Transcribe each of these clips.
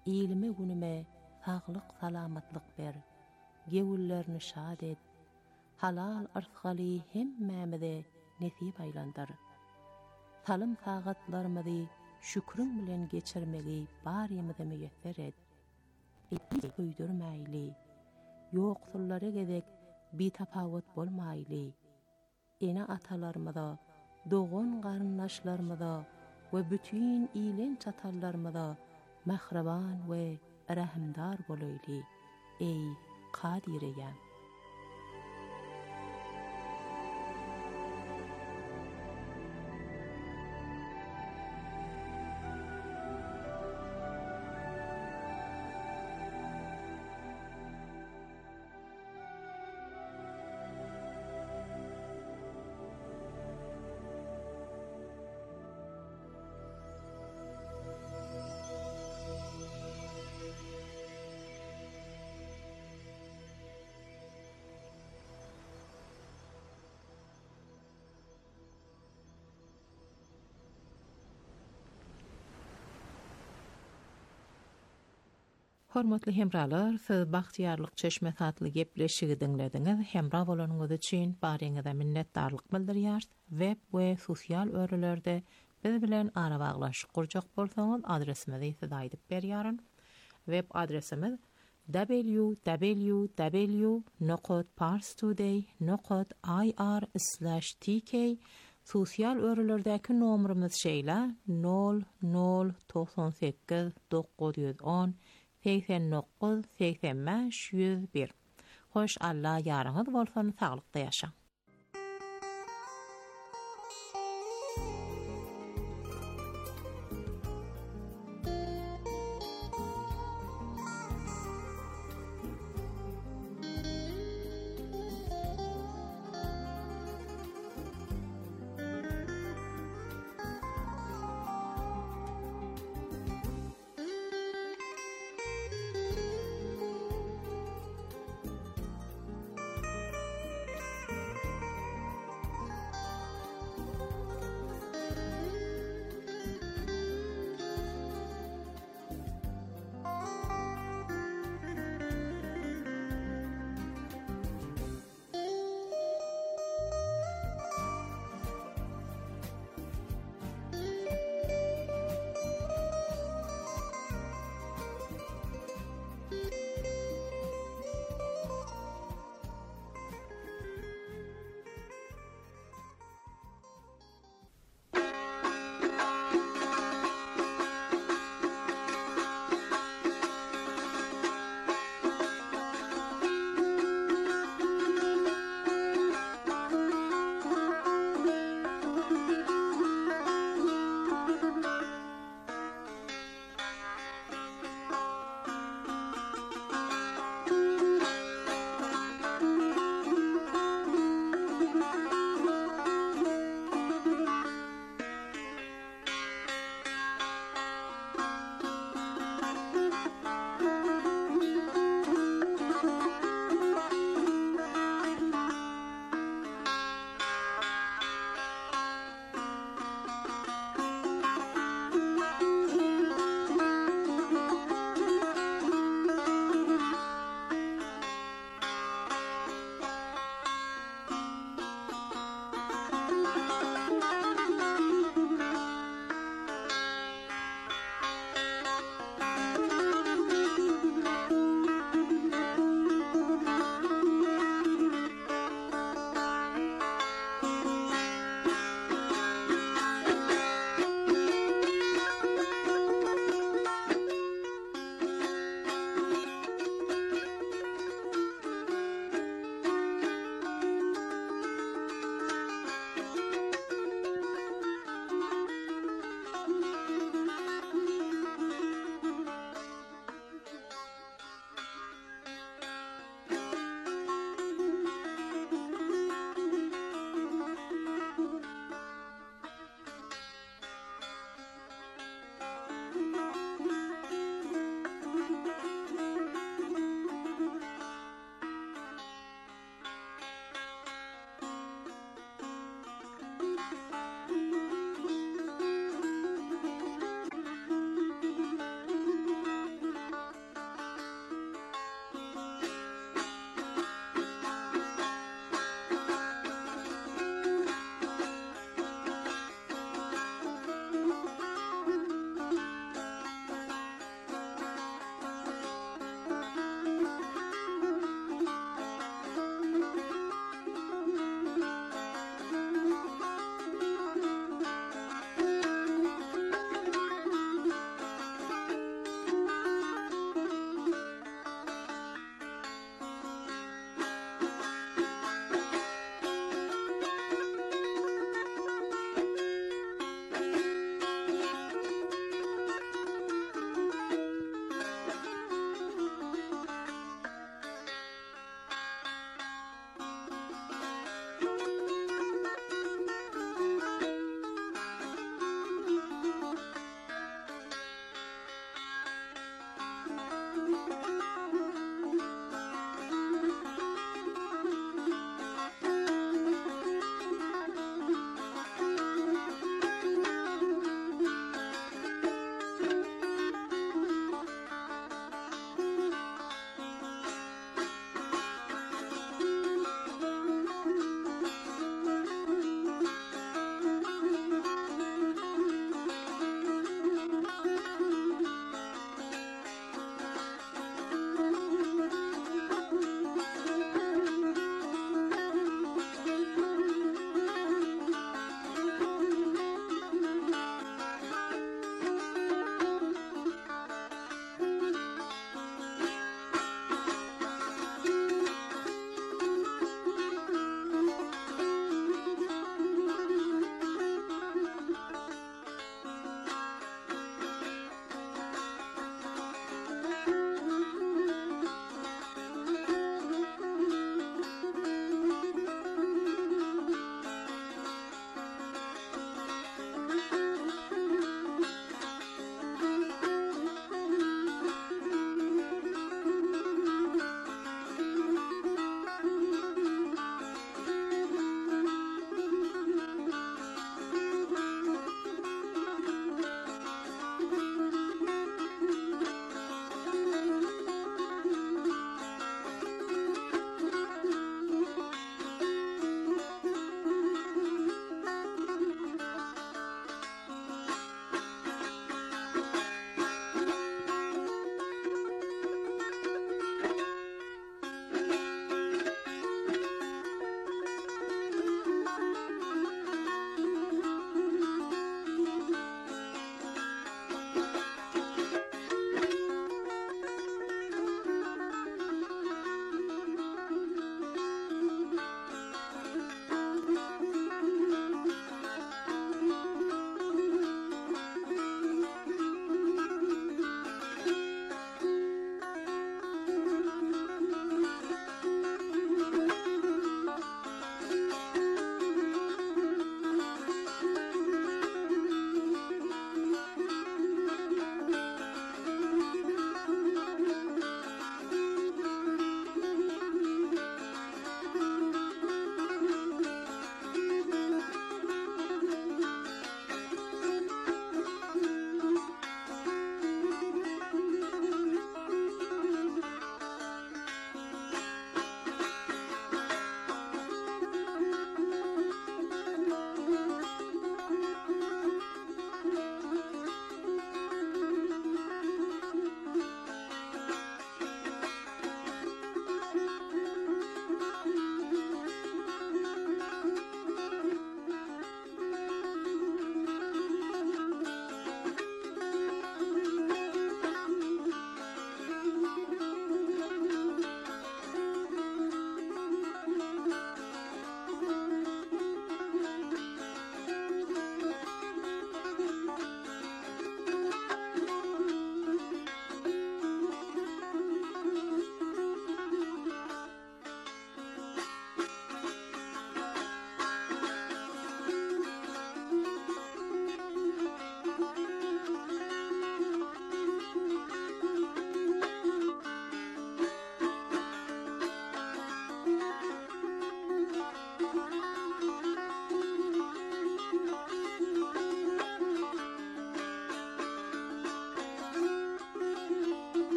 ilime günüme sağlyk salamatlyk ber. Gewüllerini şad et. Halal arzgaly hemmämize nesip aýlandyr. Salym sagatlarymyzy şükrüň bilen geçirmegi barymyza müýesser et. Öýdürmäýli. Ýoksullara gezek bitapawut bolmaýly. Ene atalarymyza, dogan garyndaşlarymyza we bütün ilen çatallarymyza mahraban we rahimdar bolaýly. Ey Kadireyem. Hormatly hemralar, siz Bagtyarlyk Çeşme satly gepleşigi dinlediňiz. Hemra bolanyňyz üçin baryňyza minnetdarlyk bildirýär. Web we sosial örelerde biz bilen ara baglaşyk gurjak bolsaňyz adresimizi size aýdyp berýärem. Web adresimiz www.parstoday.ir/tk. Sosial örelerdäki nomerimiz şeýle 0098 910 89-85-101. Hoş Allah ýaryňyz bolsun, saglykda ýaşaň.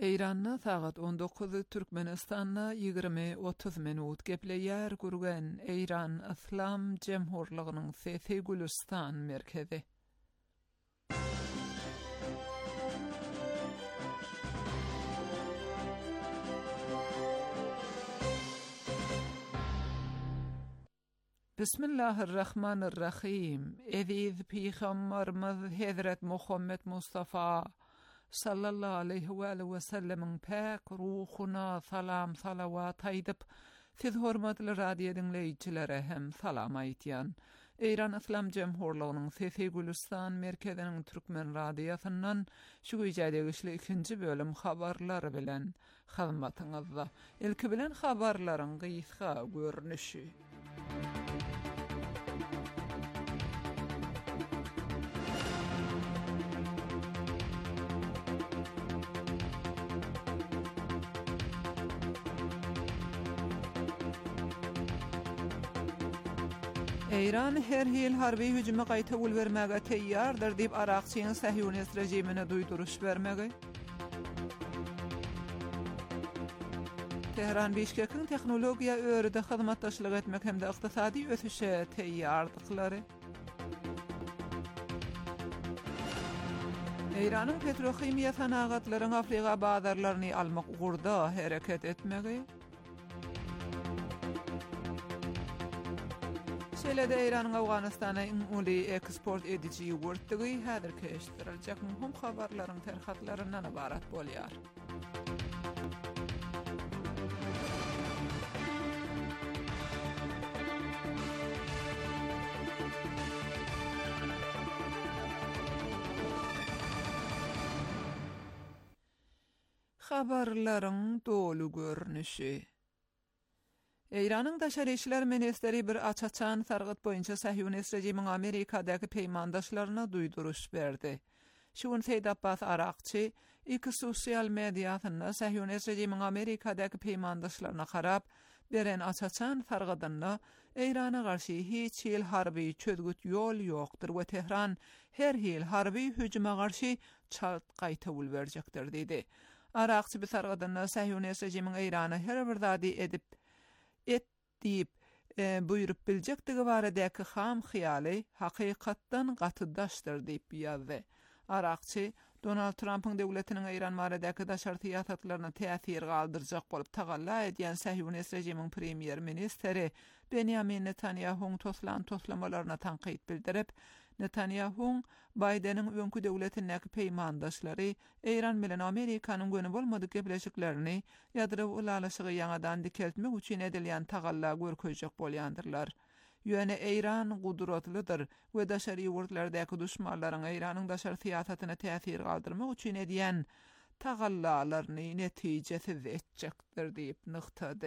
Eýranna sagat 19 Türkmenistanna 20-30 minut gepleýär gürgen Eýran Islam Jemhurlygynyň Sesi Gülistan merkezi. Bismillahirrahmanirrahim. Eziz Peygamberimiz Hazret Muhammed Mustafa sallallahu aleyhi ve sellemin pak ruhuna salam salavat aýdyp, siz hormatly radio dinleýiçilere hem salam aýtýan. Eýran Islam Jemhurlygynyň Sesi Gülistan merkeziniň Türkmen radiosundan şu güýjädegi ikinji bölüm habarlary bilen hyzmatyňyzda. Ilki bilen habarlaryň gysga görnüşi. Eýran her hil harby hüjüme gaýta ul bermäge teýýardyr diýip Araqçyň Sahyonist rejimine duýduruş bermegi. Tehran Bişkekiň tehnologiýa örüde hyzmatdaşlyk etmek hemde ykdysady ösüşe teýýardyklary. Eýranyň petrochimiýa sanagatlaryň Afrika bazarlaryny almak ugurda hereket etmegi. Şeýle-de Eýranyň Awganystana uly eksport edici ýogurtdygy häzir keşdirilýek muhim habarlaryň terhatlaryndan ibarat bolýar. Habarlaryň dolu görnüşi. Eýranyň daşary işler ministeri bir açaçan sargyt boýunça Sahyonist rejimiň Amerikadaky peýmandaşlaryna duýduruş berdi. Şuň Seýd Abbas Araqçy iki sosial mediýasynda Sahyonist rejimiň Amerikadaky peýmandaşlaryna garap beren açaçan sargydyna Eýrana garşy hiç hil harby çözgüt ýol ýokdur we Tehran her hil harby hüjüme garşy çalt gaýta ul berjekdir dedi. Araqçy bu sargydyna Sahyonist rejimiň Eýrana her bir zady edip diýip buýrup biljekdigi baradaky ham hyýaly hakykatdan gatydaşdyr diýip ýazdy. Araqçy Donald Trump'ın döwletiniň Eýran baradaky daşary syýasatlaryna täsir galdyrjak bolup tagalla edýän Sahyonist rejimiň premier ministeri Benjamin Netanyahu'ň toslamalaryna tanqid bildirip, Netanyahu Biden'in öňkü döwletindäki peýmandaşlary Eýran bilen Amerikanyň göni bolmady gepleşiklerini ýadryp ulalaşygy ýanadan dikeltmek üçin edilýän tagalla görkezjek bolýandyrlar. Ýöne Eýran gudratlydyr we daşary ýurtlardaky düşmanlaryň Eýranyň daşary syýasatyna täsir galdyrmak üçin edýän tagallalaryny netijesiz etjekdir diýip nykdady.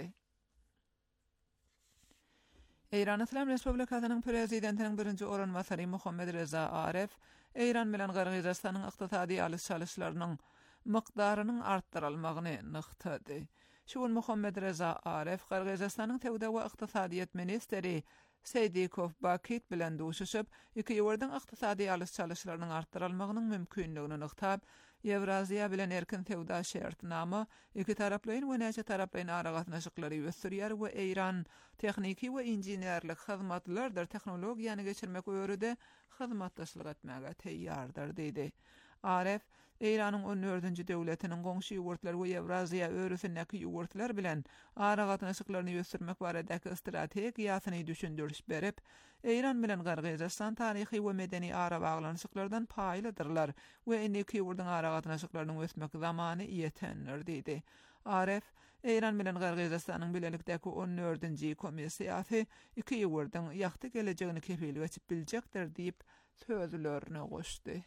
Eýran Islam Respublikasynyň prezidentiniň birinji oranmasary Muhammed Reza Aref Eýran bilen Gyrgyzstanyň ykdysady alyshalyşlarynyň mykdarynyň artdyrylmagyny nykdady. Şuň Muhammed Reza Aref Gyrgyzstanyň Tewde we Ykdysadyýet ministeri Seydikov Bakit bilen duşuşyp, iki ýurdyň ykdysady alyshalyşlarynyň artdyrylmagynyň mümkinligini nykdap, Ewraziýa bilen erkin tewda şertnama iki taraplaryň we näçe taraplaryň aragatnaşyklary ösürýär we Eýran techniki we inženerlik hyzmatlardyr tehnologiýany geçirmek öýrüde hyzmatdaşlyk etmäge teýýardyr diýdi. Aref, Eýranyň 14-nji döwletiniň goňşy ýurtlar we Ewraziýa örüsindäki ýurtlar bilen aragatnaşyklaryny ösürmek baradaky strategiýasyny düşündürüş berip, Eýran bilen Gyrgyzstan taryhy we medeni ara baglanşyklardan paýlydyrlar we indiki ýurdyň aragatnaşyklarynyň ösmek zamany ýetendir diýdi. Aref, Eýran bilen Gyrgyzstanyň bilelikdäki 14-nji komissiýasy iki ýurdyň ýakty gelejegini kepil geçip biljekdir diýip sözlerini goşdy.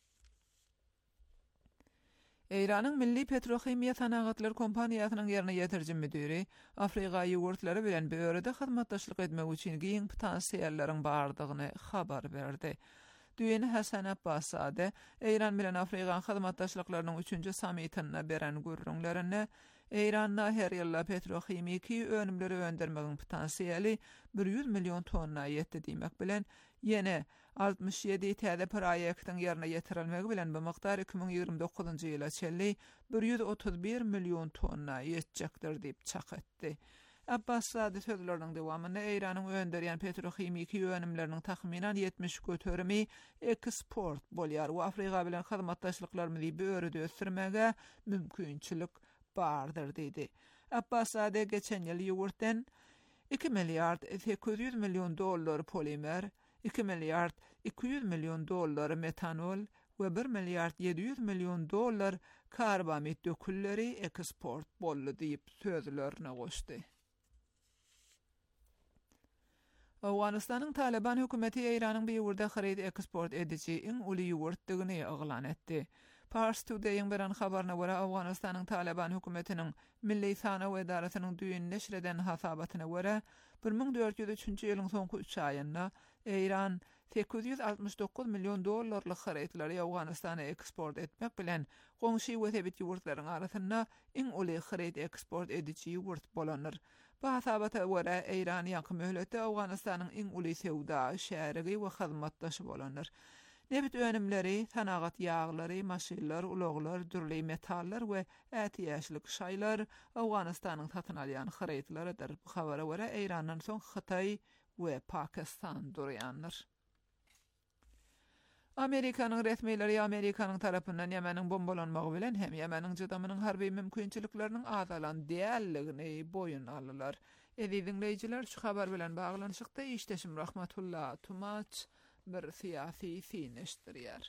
Eýranyň Milli Petrochimiýa Sanagatlar kompaniýasynyň ýerine ýetirjin müdiri Afrika ýurtlary bilen böwrede hyzmatdaşlyk etmek üçin giň potensiýallaryň bardygyny habar berdi. Düýeni Hasan Abbasade Eýran bilen Afrika hyzmatdaşlyklarynyň 3-nji sammitine beren gürrüňlerini Eýranda her ýylla petrokimiki önümleri öndermegiň potansiýali 100 milyon tonna ýetdi diýmek bilen ýene 67 täze proýektiň ýerine ýetirilmegi bilen bu miqdar 2029-njy ýyla çelli 131 milyon tonna ýetjekdir diýip çak etdi. Abbas Sadi sözlerinin dewamynda Eýranyň önderýän petrokimiki önümleriniň tahminan 70 göterimi eksport bolýar we Afrika bilen hyzmatdaşlyklarymyzy böwrüde ösdirmege mümkinçilik bardyr dedi. Abbas Sadi geçen ýyl ýurtdan 2 milyard 800 milyon dollar polimer, 2 milyard 200 milyon dollar metanol we 1 milyard 700 milyon dollar karbamid dökülleri eksport boldy diýip sözlerini goşdy. Awganistanyň Taliban hökümeti Eýranyň bir ýurda xarid eksport edici iň uly ýurtdygyny eglan etdi. Pars Today'ın beran habarına göre Awganistanyň Taliban hökümetiniň Milli Sanaw Edarasynyň düýün neşr eden hasabatyna göre 1403-nji ýylyň soňky 3 aýynda Eýran 869 milyon dollarlyk xaritleri Awganistana eksport etmek bilen goňşy we tebit ýurtlaryň arasynda iň uly xarit eksport edici ýurt bolanır. Bu hasabata göre Eýran ýaky möhletde Awganistanyň iň uly sewda şärigi we hyzmatdaşy bolanır. Nebit önümleri, sanagat ýağlary, maşinler, ulaglar, dürli metallar we ätiýaşlyk şaýlar Awganistanyň satyn alýan xaritlarydyr. Bu habara görä Eýrandan soň Hytaý we Pakistan durýanlar. Amerikanyň resmileri Amerikanyň tarapyndan Ýemeniň bombalanmagy bilen hem Ýemeniň jydamynyň harby mümkinçilikleriniň azalan diýerligini boýun aldylar. Dinleýijiler, şu habar bilen baglanyşykda işdeşim Rahmatullah Tumaç bir siyasi sinişdirýär.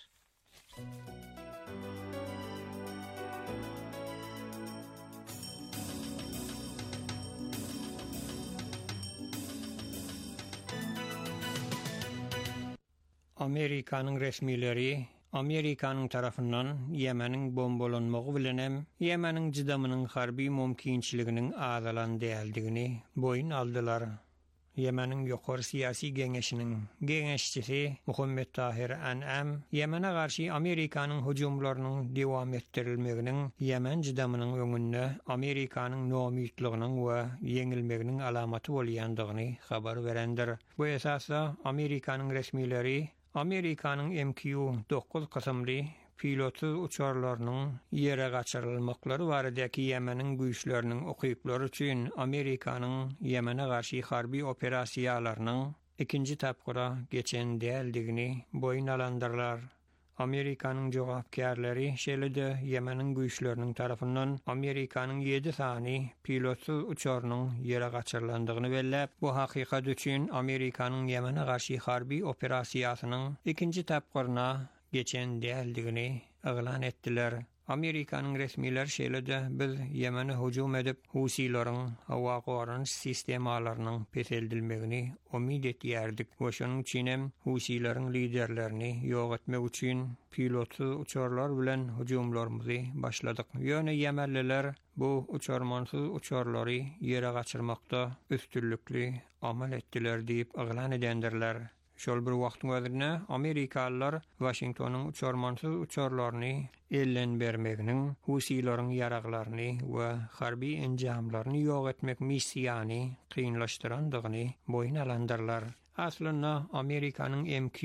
Amerikanyň resmileri Amerikanyň tarapyndan Ýemeniň bombalanmagy bilen hem Ýemeniň jydamynyň harby mümkinçiliginiň azalan däldigini boýun aldylar. Ýemeniň ýokary syýasy geňeşiniň geňeşçisi Muhammed Tahir An'am Ýemene garşy Amerikanyň hujumlarynyň dewam etdirilmeginiň Ýemen jydamynyň öňünde Amerikanyň noumytlygynyň we ýeňilmeginiň alamaty bolýandygyny habar berendir. Bu esasda Amerikanyň resmileri Amerikanyň MQ-9 kysymly pilotsuz uçarlarynyň ýere gaçyrylmaklary baradaky Ýemeniň güýçleriniň okyplary üçin Amerikanyň Ýemene garşy harby operasiýalarynyň ikinji tapgyra geçen däldigini boýun alandyrlar. Amerikanyň jogapkärleri şeýle-de Ýemeniň güýçleriniň tarapyndan Amerikanyň 7 sany pilotsuz uçarynyň ýere gaçyrlandygyny belläp, bu hakykat üçin Amerikanyň Ýemene garşy harby operasiýasynyň ikinji tapgyryna geçen däldigini eglan etdiler. Amerikanyň resmileri şeýle-de biz Ýemene hujum edip Husiýlaryň hawa goranyş sistemalarynyň peseldilmegini umid etýärdik. Şonuň üçin hem Husiýlaryň liderlerini ýok etmek üçin pilotsuz uçarlar bilen hujumlarymyzy başladyk. Ýöne Ýemenliler bu uçarmansız uçarlary ýere gaçyrmakda üstünlükli amal etdiler diýip eglan edendirler. Şol bir wagtyň özünde Amerikalılar Washingtonyň uçarmansız uçarlaryny ellen bermeginiň Husiýlaryň ýaraglaryny we harby enjamlaryny ýok etmek missiýany kynlaşdyrandygyny boýun alandyrlar. Aslynda Amerikanyň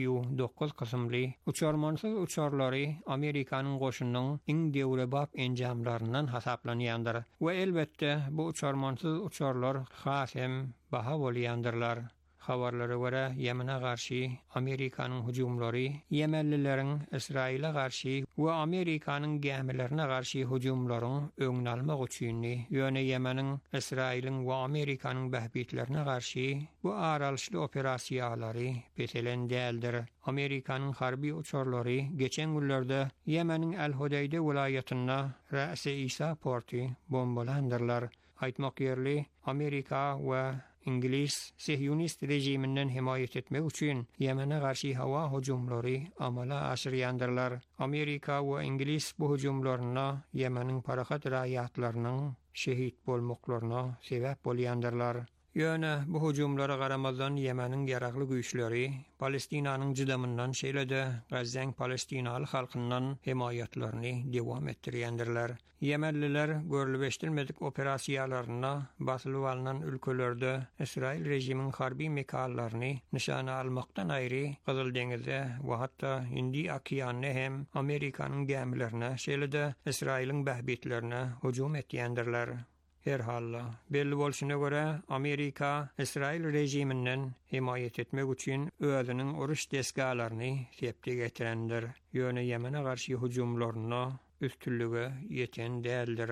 MQ-9 kysymly uçarmansız uçarlary Amerikanyň goşunynyň iň dewrebap enjamlaryndan hasaplanýandyr we elbetde bu uçarmansız uçarlar has hem baha bolýandyrlar. Habarlara göre Ýemene garşy Amerikanyň hujumlary Ýemenlileriň Israila garşy we Amerikanyň gemilerine garşy hujumlaryň öňüni almak üçin ýöne Ýemeniň Israilin we Amerikanyň behbitlerine garşy bu aralyşly operasiýalary peselen däldir. Amerikanyň harby uçarlary geçen günlerde Ýemeniň El-Hodeyde vilayetinde Ras-i İsa porty bombalandyrlar. Aýtmak ýerli Amerika we İngiliz Sihyonist rejiminden himayet etmek üçin Ýemene garşy hawa hujumlary amala aşyrýandyrlar. Amerika we İngiliz bu hujumlaryna Ýemeniň parahat raýatlarynyň şehit bolmaklaryna sebäp bolýandyrlar. Ýöne bu hujumlara garamazdan Ýemeniň ýaragly güýçleri Palestinanyň jydamyndan şeýle-de Gazzaň Palestinaly halkyndan himayatlaryny dowam etdirýändirler. Ýemenliler görülbeşdirmedik operasiýalaryna basylyp alynan ülkelerde Israil rejiminiň harby mekallaryny nişana almakdan aýry Gyzyl deňizde we hatda Hindi okeanyna hem Amerikanyň gemilerine şeýle-de Israiliň behbetlerine hujum etýändirler. Her halla belli bolşuna göre Amerika Israil rejiminden himayet etmek üçin özüniň uruş deskalaryny sepde getirendir. Ýöne Ýemene garşy hujumlaryna üstünlüge ýeten däldir.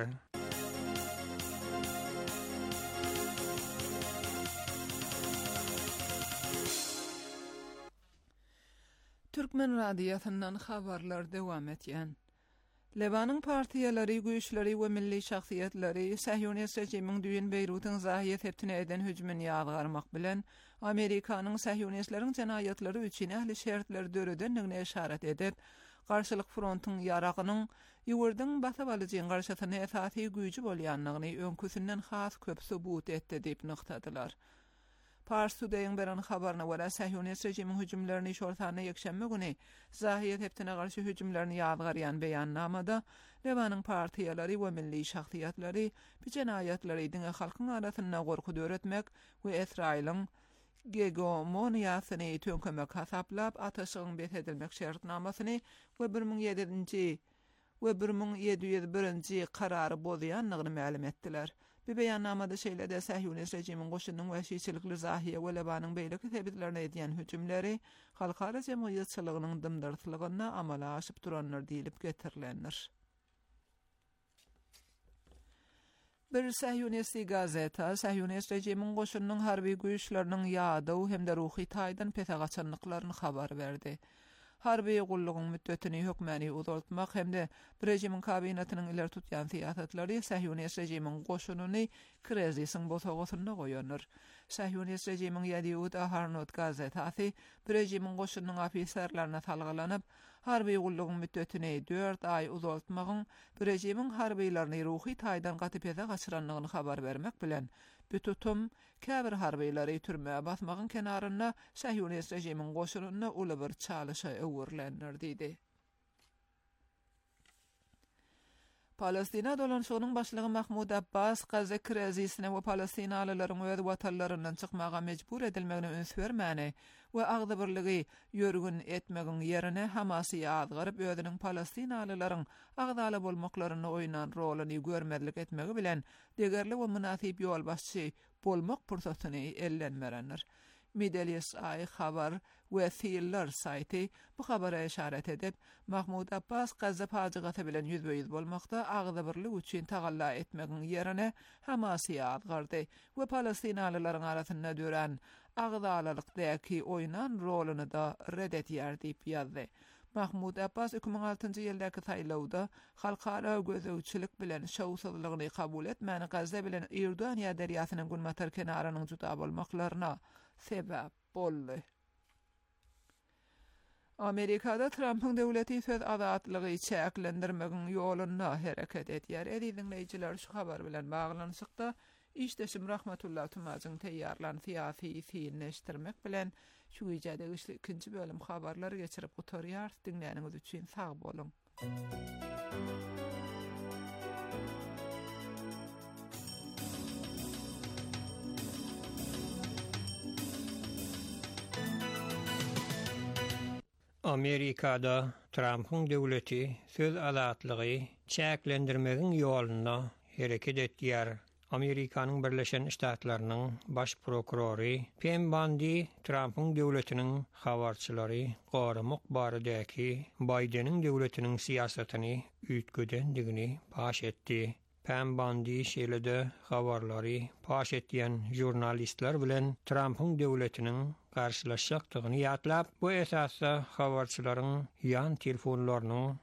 Türkmen radiosundan habarlar dowam etýän. Lebanyň partiýalary, güýçleri we milli şahsiýetleri Sahyonist rejimiň düýün Beyrutyň zahyet heptine eden hüjümini ýazgarmak bilen Amerikanyň Sahyonistlaryň jenaýatlary üçin ähli şertler döredenligine işaret edip, garşylyk frontyň ýaragynyň ýurdyň basap alyjyň garşysyna esasy güýji bolýanlygyny öňküsinden has köp subut etdi diýip nyktadylar. Pars Today'ın beren habarına göre Sahyonist rejimin hüjümlerini şortana ýekşembe güni zahyet heptine garşy hüjümlerini ýazgarýan beýannamada Lebanyň partiýalary we milli şahsiýetleri bu jenaýatlary diňe halkyň arasynda gorku döretmek we Israiliň hegemoniýasyny tönkümek hasaplap ataşygyň bet edilmek şertnamasyny we 1701-nji karary bozýanlygyny ma'lum etdiler. Bu beýannamada şeýle-de Sahyonist rejimiň goşunyň wäşiçilikli zahyýe we Lebanyň beýleki tebitlerine edýän hüjümleri halkara jemgyýetçiligiň dymdyrtlygyna amala aşyp duranlar diýilip getirilendir. Bir Sahyonist gazeta Sahyonist rejimiň goşunyň harby güýçleriniň ýadyw hemde ruhy taýdan pete gaçanlyklaryny habar berdi. Harby gullugyň müddetini hökmäni uzaltmak hemde rejimiň kabinetynyň iler tutýan siýasatlary Sahyonist rejimiň goşunyny krizisin bosagyna goýanlar. Sahyonist rejimiň Yediut Aharnot gazetasy rejimiň goşunyň ofiserlerine salgylanyp, harby gullugyň müddetini 4 ay uzaltmagyň rejimiň harbylaryny ruhy taýdan gatypeda gaçyranlygyny habar bermek bilen bu tutum käbir harbyylary türmäge basmagyň kenaryna Sahyonist rejimiň goşunyny uly bir çalyşa öwürlendir diýdi. Palestina dolanşygynyň başlygy Mahmud Abbas Gazza krizisine we Palestinalylaryň öz watanlaryndan çykmaga mejbur edilmegine öns bermäni we agdy birligi ýörgün etmegiň ýerine Hamasy ýazgaryp özüniň Palestinalylaryň agdaly bolmaklaryny oýnan roluny görmezlik etmegi bilen degerli we münasip ýol başçy bolmak pursatyny ellenmerenler. Middle Ay habar we Thiller saýty bu habara işaret edip Mahmud Abbas Gazza paýgaty bilen ýüzbeýiz bolmakda agdy birlik üçin tagalla etmegiň ýerine Hamasy ýazgardy we Palestinalylaryň arasynda dören agdalylykdaky oýnan roluny da red etýär diýip ýazdy. Mahmud Abbas 2006-njy ýyldaky saýlawda halkara gözegçilik bilen şowsuzlygyny kabul etmäni Gazza bilen Ýordaniýa derýasynyň gulmatar kenarynyň juda bolmaklaryna sebäp boldy. Amerikada Trump'ın döwleti söz azatlygy çäklendirmegiň ýolunda hereket etýär. Dinleýijiler şu habar bilen baglanyşykda işdeşim Rahmetullah Tumazyň teýýarlan syýasy fiilleşdirmek bilen şu ýerde ikinji bölüm habarlary geçirip oturýar. Dinleýäniňiz üçin sag bolun. Amerikada Trump'ın döwleti söz azatlygy çäklendirmegiň ýolunda hereket etýär. Amerikanyň Birleşen Ştatlarynyň baş prokurory Pam Bondi Trump'ın döwletiniň habarçylary goramak baradaky Bidenin döwletiniň siýasatyny üýtgedendigini paş etdi. Pam Bondi şeýle-de habarlary paş etýän jurnalistler bilen Trump'ın döwletiniň garşylaşjakdygyny ýatlap, bu esasda habarçylaryň ýan telefonlarynyň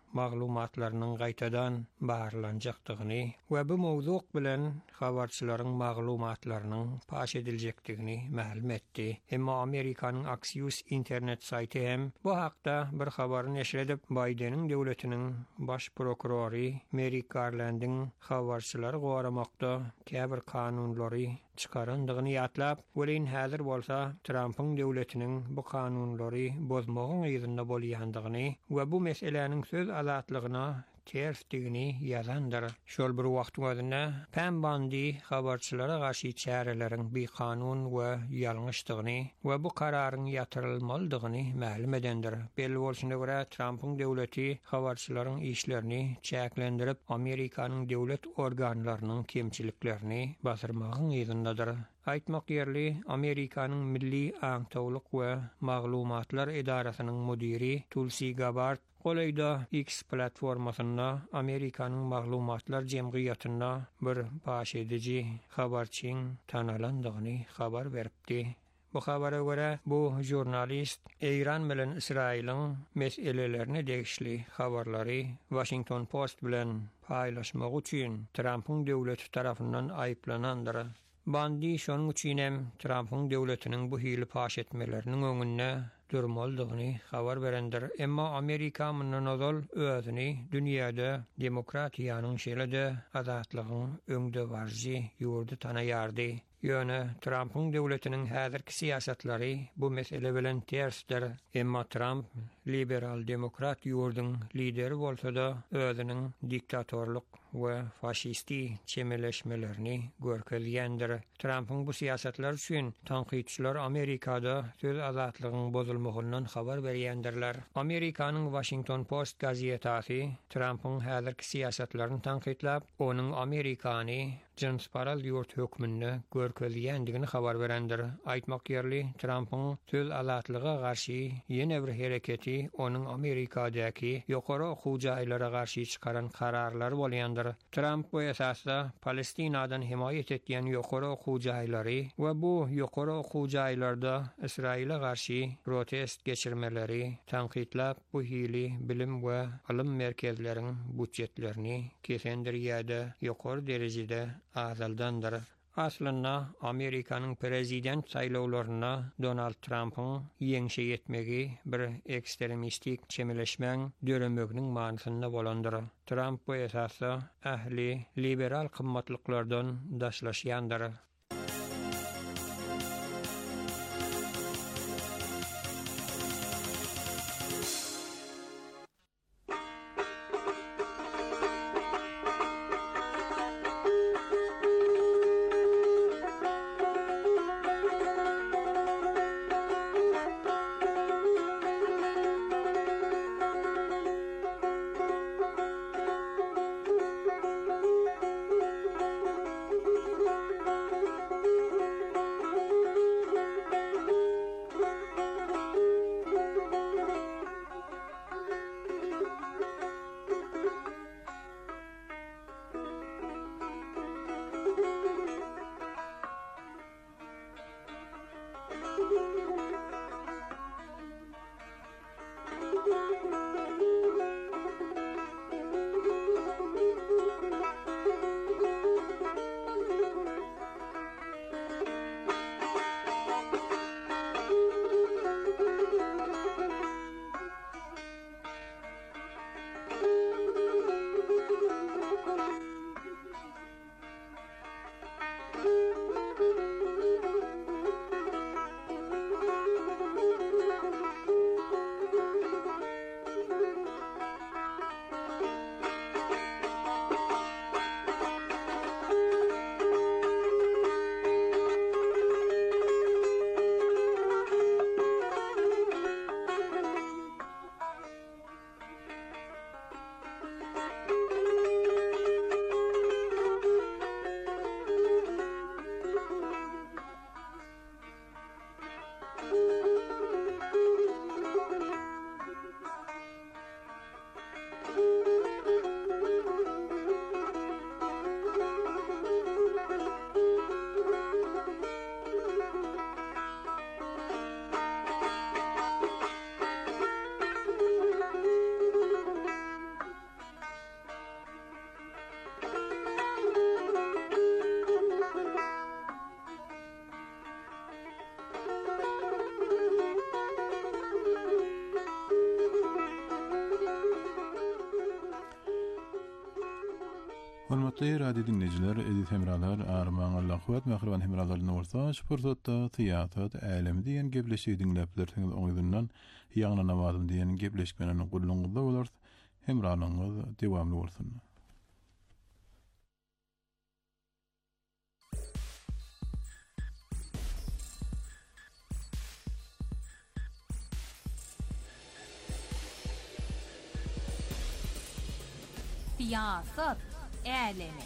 maglumatlarynyň gaýtadan barylanjakdygyny we bu mowzuk bilen habarçylaryň maglumatlarynyň paş ediljekdigini ma'lum etdi. Emma Amerikanyň Axios internet saýty hem bu hakda bir habar neşredip Bideniň döwletiniň baş prokurory Merrick Garland'yň habarçylary goramakda käbir kanunlary çıkarandygyny ýatlap, "Welin häzir bolsa Trumpyň döwletiniň bu kanunlary bozmagyň ýerinde bolýandygyny we bu meseleniň söz azatlygyna tersdigini ýazandyr." Şol bir wagt gözünde Pam Bondi habarçylara garşy çäreleriň bir kanun we ýalňyşdygyny we bu kararyň ýatyrylmalydygyny ma'lum edendir. Belli bolşuna görä Trumpyň döwleti habarçylaryň işlerini çäklendirip Amerikanyň döwlet organlarynyň kemçiliklerini basyrmagyň ýerинdedir. Aýtmak ýerli, Amerikanyň Milli Aňtawlyk we Maglumatlar Edarasynyň mudiri Tulsi Gabbard Golayda X platformasynda Amerikanyň Maglumatlar Jemgyýatyna bir baş edici habarçyň tanalandygyny habar beripdi. Bu habara görä bu jurnalist İran bilen İsrailiň meselelerini degişli habarlary Washington Post bilen paýlaşmak üçin Trumpyň döwleti tarapyndan aýyplanandyr. Bondi şonuň üçin hem Trumpyň döwletiniň bu hili paş etmeleriniň öňünde durmalydygyny habar berendir. Emma Amerika mundan ozal özüni dünýäde demokratiýanyň şeýle-de azatlygyň öňde barjy ýurdu tanaýardy. Ýöne Trumpyň döwletiniň häzirki siýasatlary bu mesele bilen tersdir. Emma Trump liberal demokrat ýurduň lideri bolsa-da özüniň diktatorluk we faşisti çemeleşmelerini görkezýändir. Trumpyň bu siýasatlar üçin tanqidçiler Amerikada söz azatlygynyň bozulmagyndan habar berýändirler. Amerikanyň Washington Post gazetasy Trumpyň häzirki siýasatlaryny tanqidlap, onuň Amerikany Jansparal ýurt hökmünde görkezýändigini habar berendir. Aýtmak ýerli, Trumpyň söz azatlygyna garşy ýene bir hereketi onuň Amerikadaky ýokary okuwjaýlara garşy çykaran kararlary bolýandyr. Trump bu esasda Palestinadan himayet etýän ýokary okuwjaýlary we bu ýokary okuwjaýlarda Israila garşy protest geçirmeleri tanqidlap, bu hili bilim we ilim merkezleriň budjetlerini kesendirýärde ýokary derejede azaldandyr. Aslında Amerikanyň prezident saýlawlaryna Donald Trumpyň ýeňişe ýetmegi bir ekstremistik çemeleşmeň döremegiň manysynda bolandyr. Trump bu esasda ähli liberal kymmatlyklardan daşlaşýandyr. Hormatly radio dinleyijiler, edit hemralar, arman Allah kuwat mähriban hemralarlyny bolsa, şu pursatda teatr, alem diýen gepleşigi diňläpdirsiňiz oňyzyndan ýagna namazym diýen gepleşmelerini gulluňyzda bolar. Hemralaryňyz dewamly bolsun. Siyasat alemi.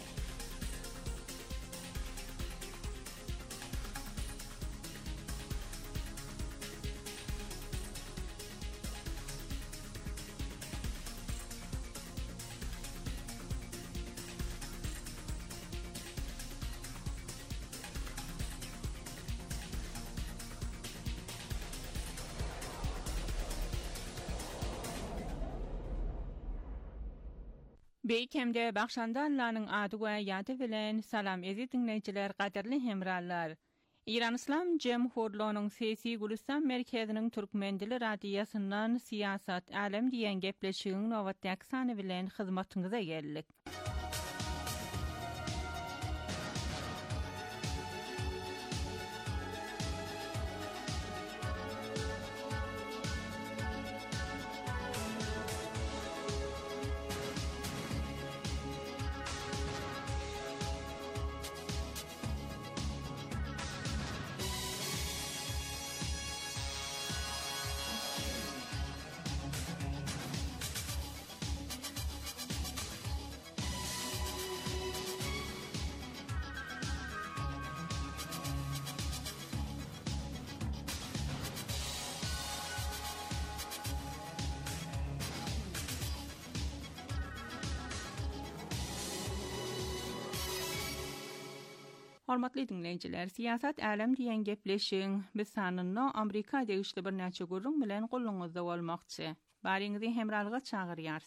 Beýkemde Baxşandanlaryň ady we ýady bilen salam ezi dinleýijiler, gaderli hemrallar. İran İslam Jemhuriyetining Sesi Gulistan merkeziniň Türkmen dili radiýasyndan siyasat alem diýen gepleşigiň nowatdaky sany bilen hyzmatyňyza geldik. Hormatly dinleyijiler, siyasat alem diýen gepleşigiň biz sanyny Amerika degişli bir näçe gurrun bilen gulluňyzda bolmakçy. Baryňyzy hemralyga çagyrýar.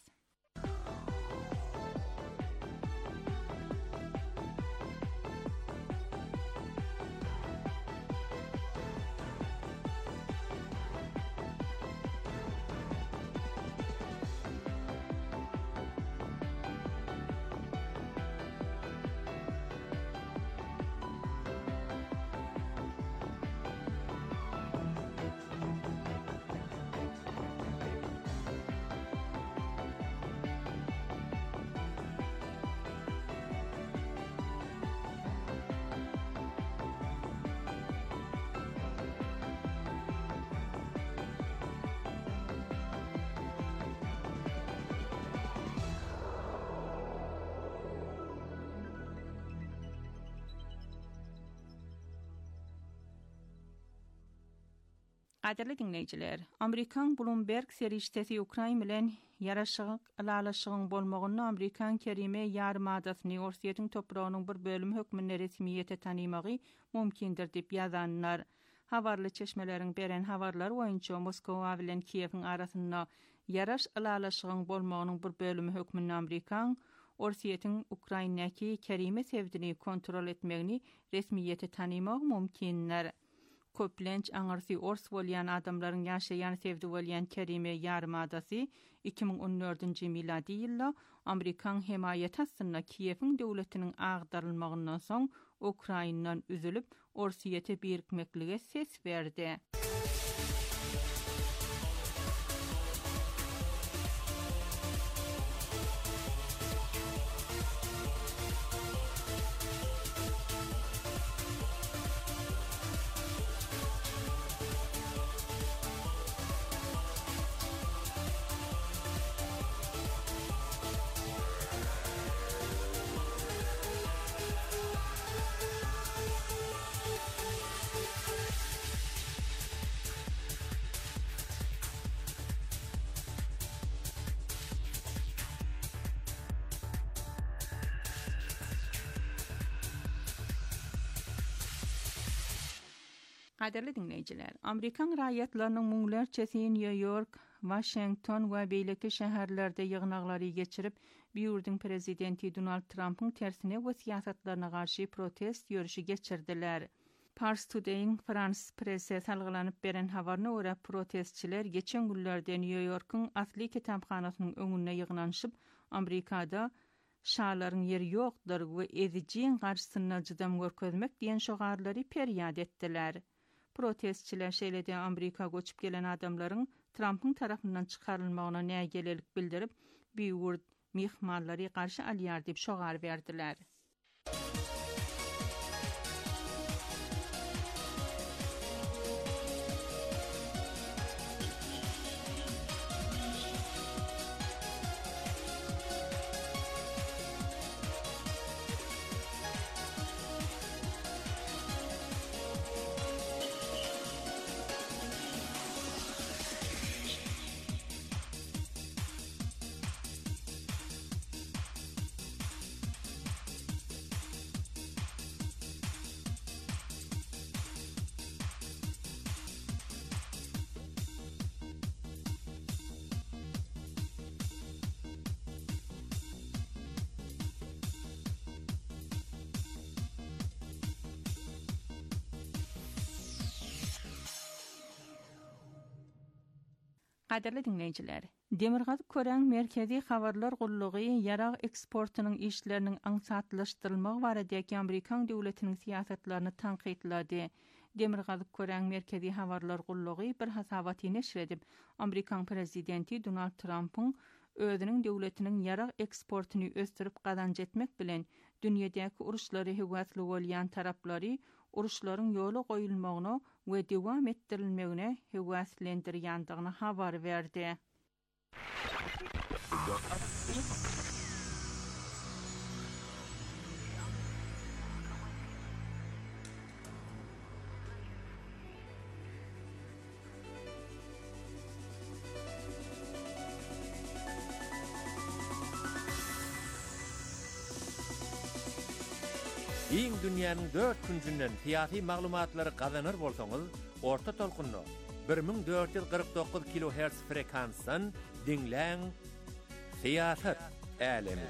Gaderli dinleýijiler, Amerikan Bloomberg seriştesi Ukraina bilen ýaraşyk alalaşygyň bolmagyny Amerikan kerime ýarmadasyny Orsiýetiň toprağynyň bir bölümi hökmünde resmiýete tanymagy mümkindir diýip ýazanlar. Habarly çeşmeleriň beren habarlar boýunça Moskwa bilen Kiýewiň arasynda ýaraş alalaşygyň bolmagynyň bir bölümi hökmünde Amerikan Orsiýetiň Ukrainadaky kerime sevdini kontrol etmegini resmiýete tanymak mümkindir. Köplenç aňarsy ors bolýan adamlaryň ýaşaýan sevdi bolýan kerime ýarmadasy 2014-nji miladi ýylda Amerikan hemaýet hassynda Kiýewiň döwletiniň agdarylmagyndan soň Ukrainadan üzülip Orsiýete birikmeklige ses berdi. Gaderli dinleyijiler, Amerikan raýatlarynyň muňlarçasy New York, Washington we beýleki şäherlerde ýygnaklary geçirip, biýurdyň prezidenti Donald Trump'yň tersine we siýasatlaryna garşy protest ýörüşi geçirdiler. Pars Today'in Frans presse salgylanyp beren habaryna görä protestçiler geçen günlerde New York'un asly kitapxanasynyň öňünde ýygnanyşyp, Amerikada şalaryň ýeri ýokdur we ezijiň garşysyna jydam görkezmek diýen şogarlary periýad etdiler. Protestçiler şeýlede Amerika göçüp gelen adamlaryň Trumpyň tarapyndan çykarylmagyna nägelelik bildirip, biwurt mihmanlary garşy alýar diýip şogar berdiler. Qadirli dinleyijiler, Demirgazyk Kören Merkezi Habarlar Gullugy ýarag eksportynyň işleriniň aňsatlaşdyrylmagy baradaky Amerikan döwletiniň siýasatlaryny tanqidlady. Demirgazyk Kören Merkezi Habarlar Gullugy bir hasabaty neşr edip, Amerikan prezidenti Donald Trumpyň özüniň döwletiniň ýarag eksportyny ösdürip gazanç etmek bilen dünýädäki uruşlary hewasly bolýan taraplary uruşlaryň ýoly goýulmagyna we dewam etdirilmegine hewaslendirýändigini habar berdi. Iň dünýäniň 4 küncünden syýasy maglumatlary gazanır bolsaňyz, orta tolkunly 1449 kHz frekansdan dinläň Syýasat älemi.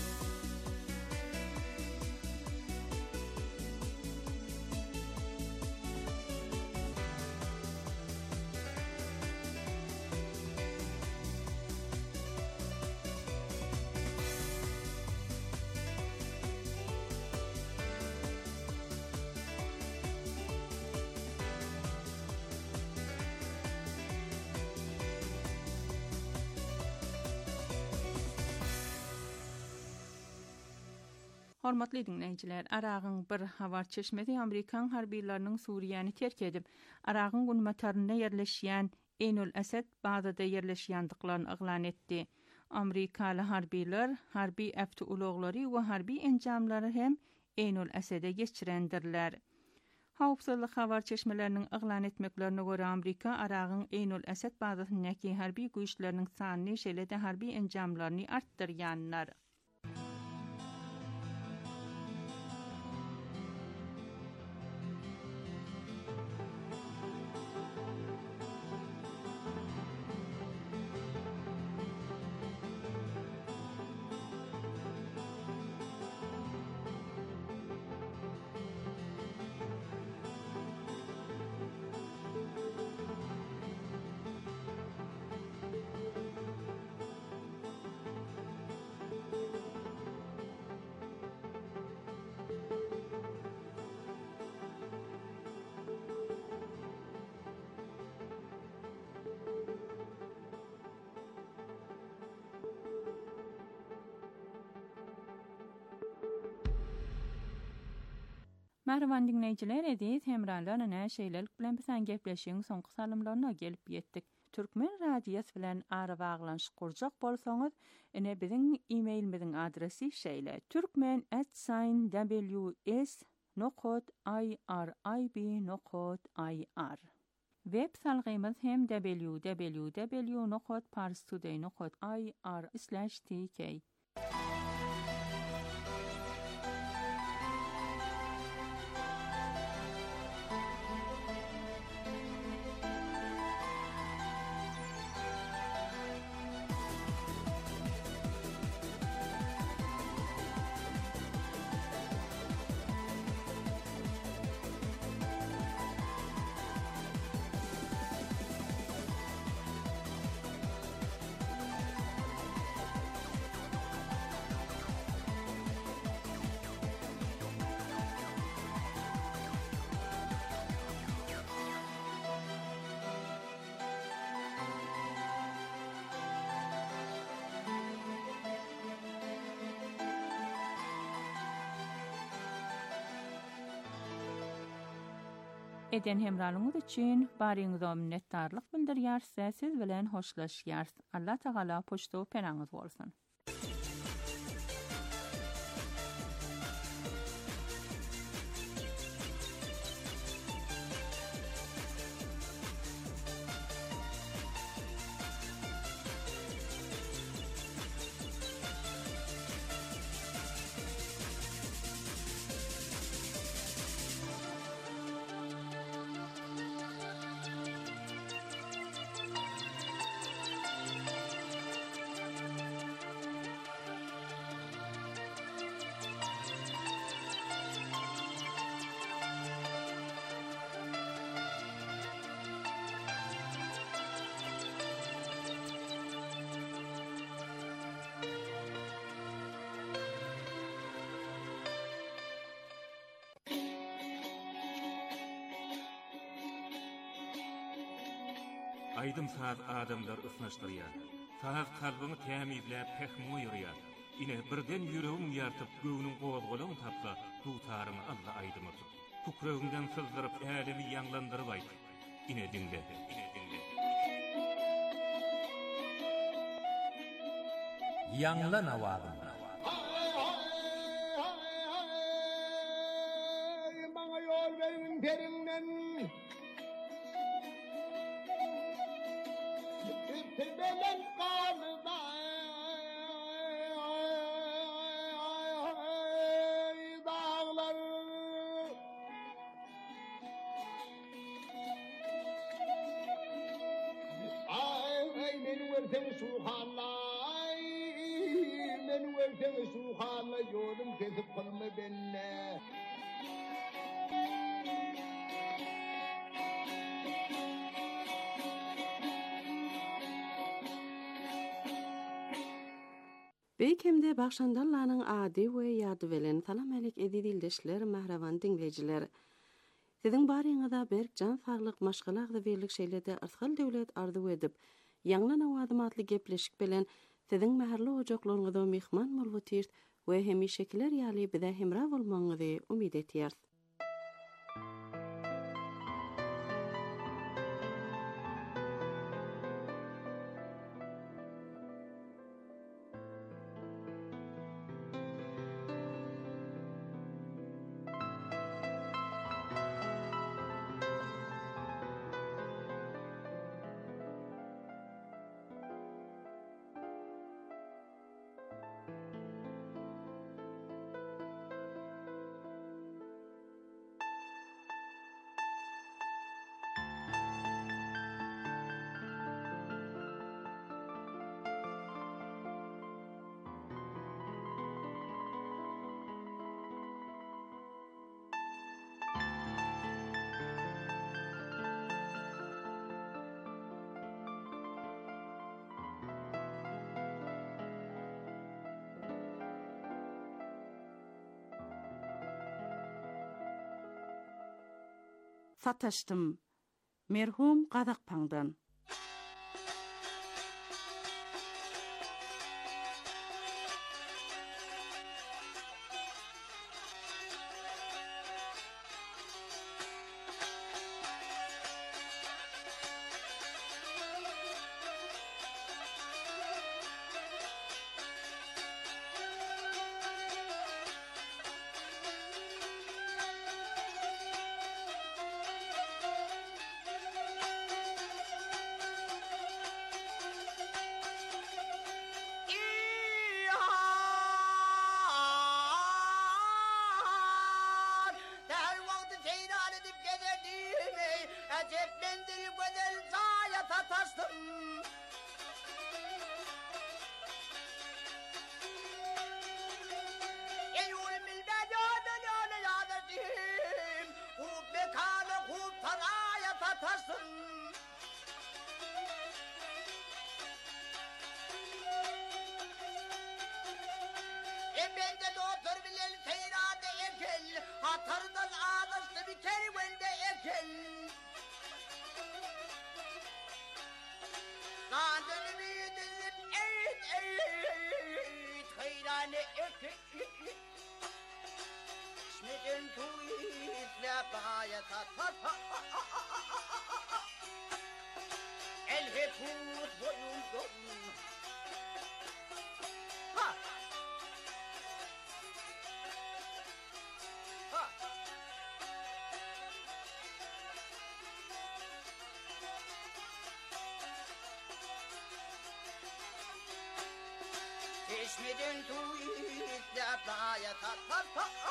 Hormatly dinleyijiler, Aragyň bir habar çeşmesi Amerikan harbiýlarynyň Suriýany terk edip, Aragyň günmataryna ýerleşýän Eynul Asad bazada ýerleşýändiklaryny eglan etdi. Amerikaly harbiýler, harbi äfti-uloglary we harbi enjamlary hem Eynul Asada geçirendirler. Hawpsuzlyk habar çeşmeleriniň eglan etmeklerine görä Amerika Aragyň Eynul Asad bazasyndaky harbi güýçleriniň sanyny şeýlede harbi enjamlaryny artdyrýanlar. Merhaban dinleyijiler, edis hemralarına şeýlelik bilen bilen gepleşiň soňky salymlaryna gelip ýetdik. Türkmen radiýasy bilen ara baglanşyk kurjak bolsaňyz, ene biziň e-mailimiziň adresi şeýle: turkmen@ws.irib.ir. Web salgymyz hem www.parstoday.ir/tk. Eden hemralyňyz üçin baryňyza minnetdarlyk bildirýär, siz bilen hoşlaşýar. Allah Taala poçto penaňyz bolsun. Aydym saat adamlar ısnaşdyrýar. Sağ kalbyny tämizläp pehmi ýürýär. Ine birden ýüregim ýartyp göwüniň gowazgolagyny tapsa, tutarmy Allah aýdymy. Tukragymdan sızdyryp älemi ýanglandyryp aýdy. Ine dinle. Ýanglan awazyn. Maňa ýol berin perinden. Belen qalda dağlar ay men werten suhalay men werten suhalay yolum kesip qalma benne Beýkemde Bagşandallanyň ady we ýady bilen salam alik edildiler mähraban dinleýijiler. Siziň baryňyzda berk jan saglyk maşgalagda berlik şeýlerde arsyl döwlet arzu edip, ýanglan awadım atly gepleşik bilen siziň mäherli ojaklaryňyzda mehman bolýar we hemişekiler ýaly bize hemra bolmaňyzy umyt etýär. Sataşdym. Merhum Gazakpaňdan. Çeşmeden tuğitler daya tatar.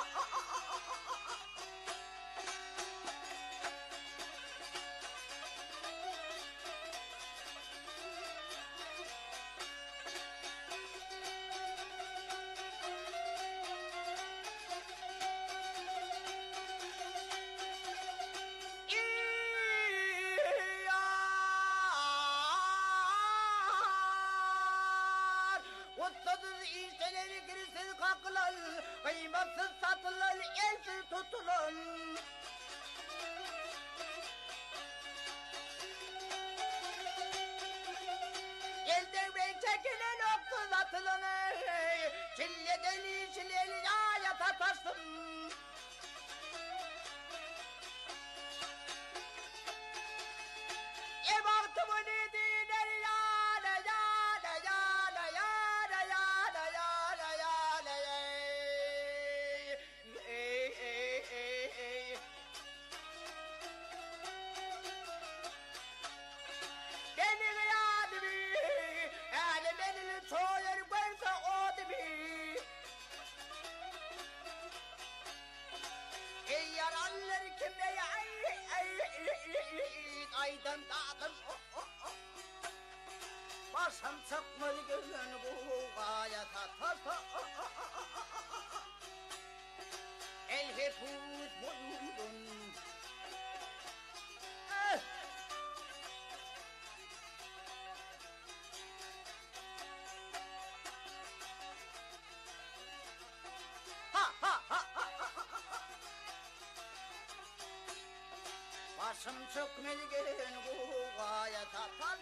Kıymatsız satılan, elsiz tutulan. Elden ben çekilen oksuz atılan, çilleden işilen yaya tatarsın. Ebahtımın idiner yana yana yana yana yana yana yana beni gıyadı yani beni çoğuyor görse o dibi yaralıları kime aydan dağdım başım çıkmadı gözünü bu gaya tatar el hep buldum başım çökmedi gelin bu gaya tatar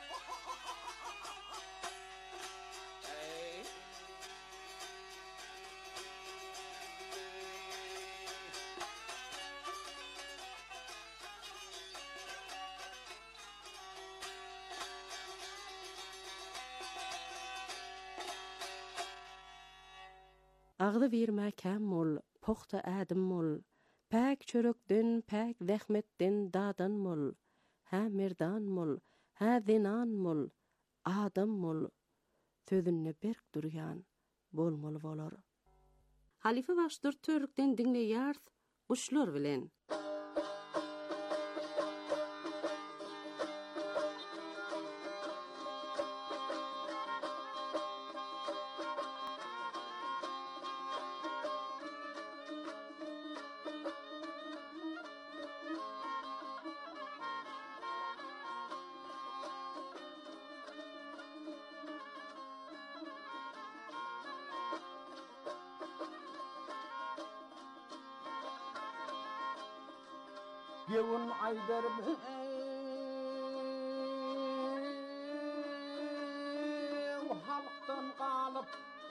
Ağlı vermä käm mol, poxta ädim mol. Päk çörökden, päk zähmetden dadan mol. Hä merdan mol, hä zenan mol, adam mol. Sözünne berk durýan bolmaly bolar. Halife başdyr törükden dinleýär, uşlar bilen. Yevun aydar halktan kalıp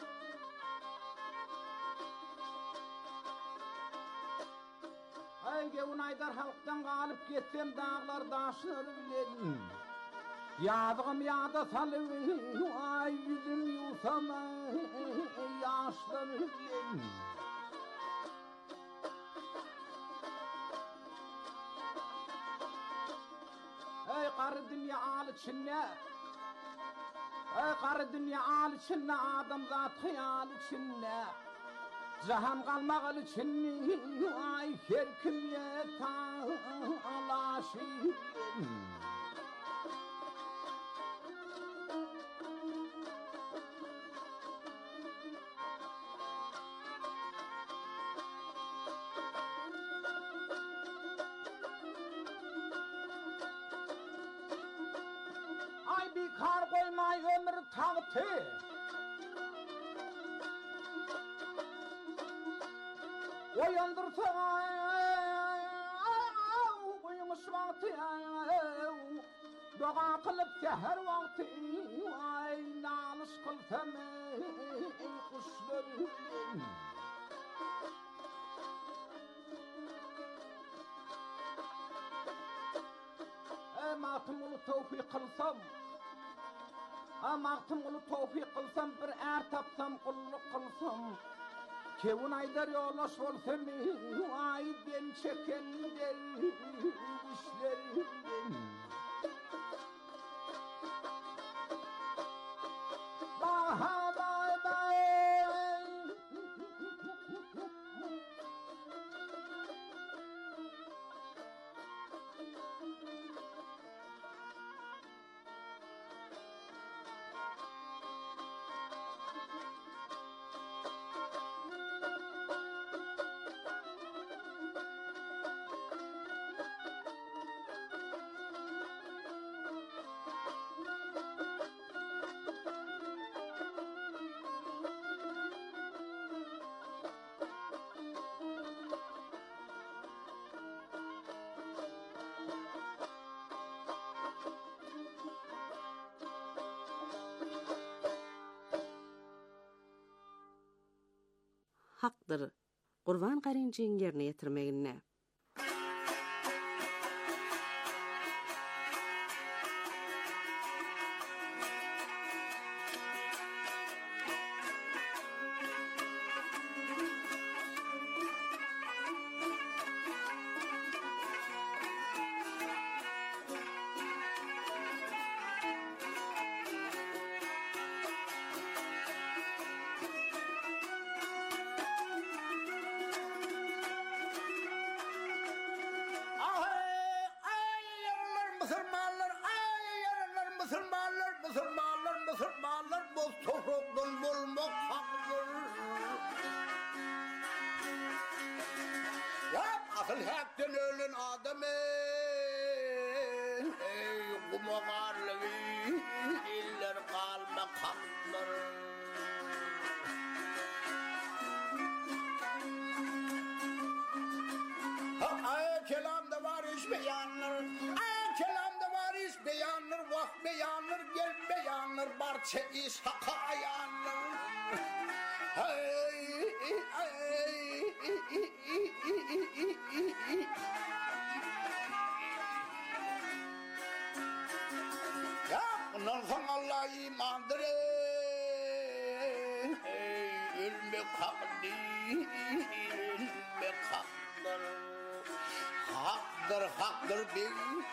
ay yevun aydar halktan kalıp getsem dağlar daşlar bilen yadığım yada salıp ay yüzüm yusam yaşlar bilen qarı dünya alı çinne qarı dünya alı çinne adam zat hayal çinne Jahan kalmağılı çinne ay her kim yetan alaşi kar koymay ömür tağıtı Oyandırsa uyumuş vakti Doğa kılıp seher vakti Ay nalış kılsam kuşlar Matım ulu tevfik kılsam Maqtım ulu tevfik kılsam bir er tapsam kulluk kılsam Kevun aydar yolaş olsam ay ben çeken işlerim Baha bay bay hakdyr. Gurban garynjyň ýerine ýetirmegine. Müslümanlar boz toprakdan bulmak hakkıdır. Ya asıl haktan ölen adamı kumagarlığı iller kalmak hakkıdır. Kelamda var iş beyanlar, kelamda var iş beyanlar, vak beyanlar, gel beyanlar, barça iş haka ayanlar. Ya bundan sonra Allah imandır, ölmek hak değil, ölmek haktır. Haktır beyler.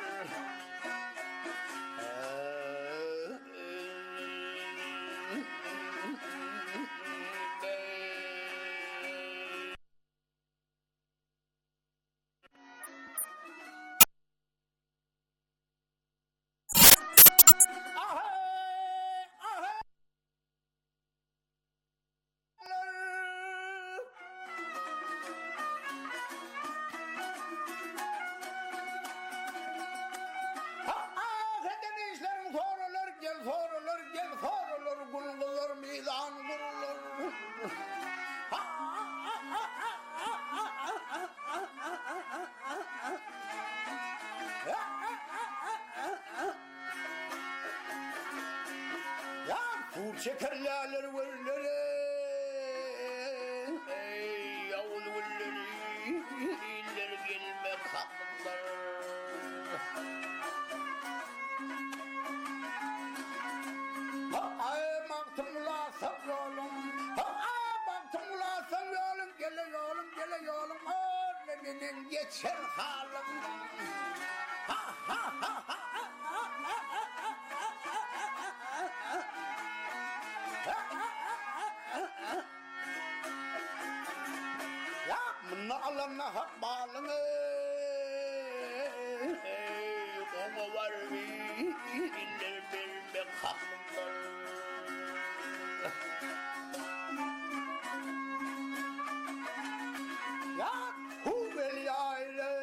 Şekerler vurları, yavul vurları, iller gelmek hakkıdır. Baktımla sabrolum, baktımla sabrolum, gele yolum, önümden geçer halim. Allah'ına hak bağlını ona var mı iller bilmek hakkımdır. Ya huveli aile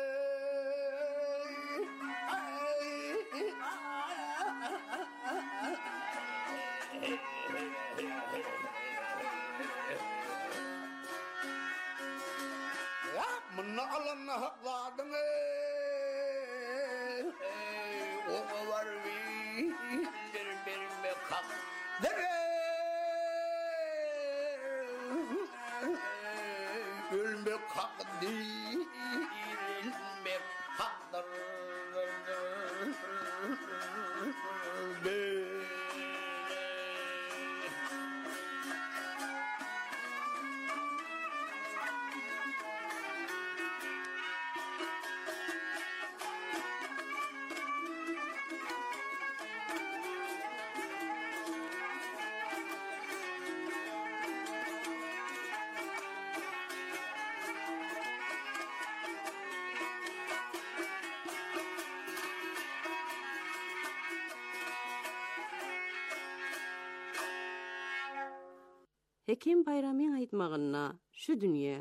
Allah'ına hak verdin ona var bilmek hakkıdır. Ölmek hak değil, bilmek haktır. Hekim Bayramyň aýtmagyna şu dünýe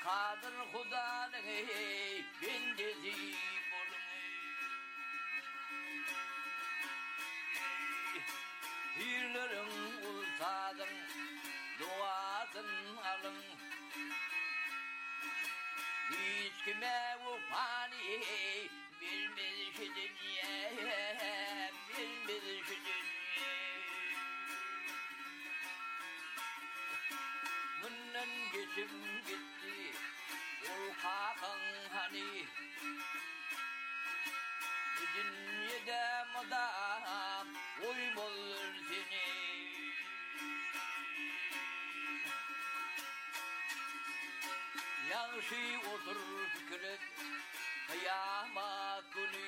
Kadir Hudanın bendezi bolun Hirlerin ulsadın duasın alın Hiç kime vufani bilmez şu dünya bilmez şu dünya Bundan geçim gitti ol kakın hani Bu dünyada madam uymalır seni Yanşı otur fikret kıyamet günü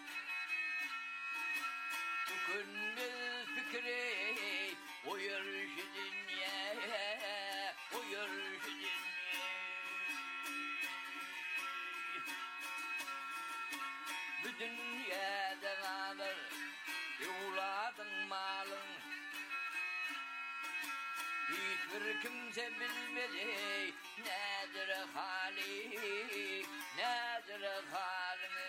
Tükünmez fikri uyur şu dünya uyur şu dünya Bu dünyada kalır evladın malın Hiçbir kimse bilmedi nedir hali, nedir halini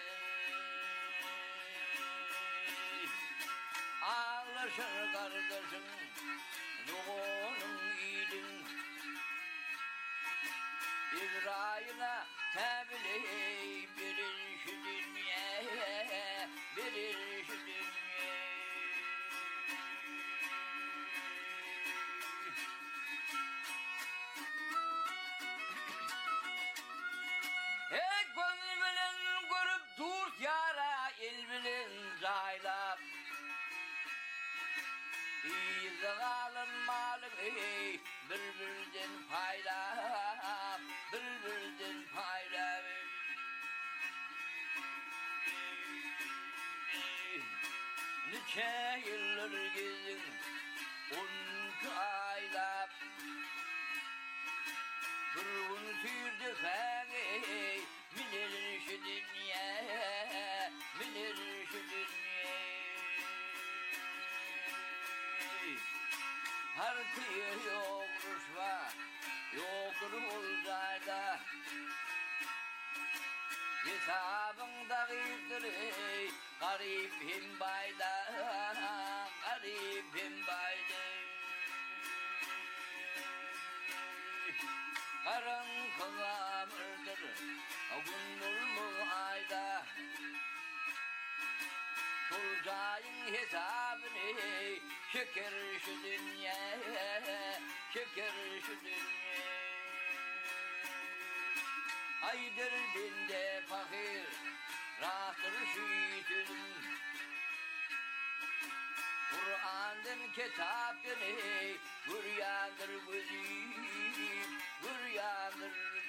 Ağlaşır kardeşim, doğunun iyilin İsrail'e tebli bilir şu dünya, bilir şu dünya Zaylap İzgalın malın birbirden payla birbirden payla Nice yıllar gezin 12 aylap Durun sürdü seni Minir şu dünya Minir şu dünya Hartiye yok rüşva Yoktur uldayda Hesabında gizdir Garip hem bayda Garip hem bayda Karın kılamırdır Gündür mu ayda Sultayın hesabını Şeker şu dünya Şeker şu dünya Aydır bende fakir Rahtır şüytüm Kur'an'dan kitaptını Güryandır gözüm Güryandır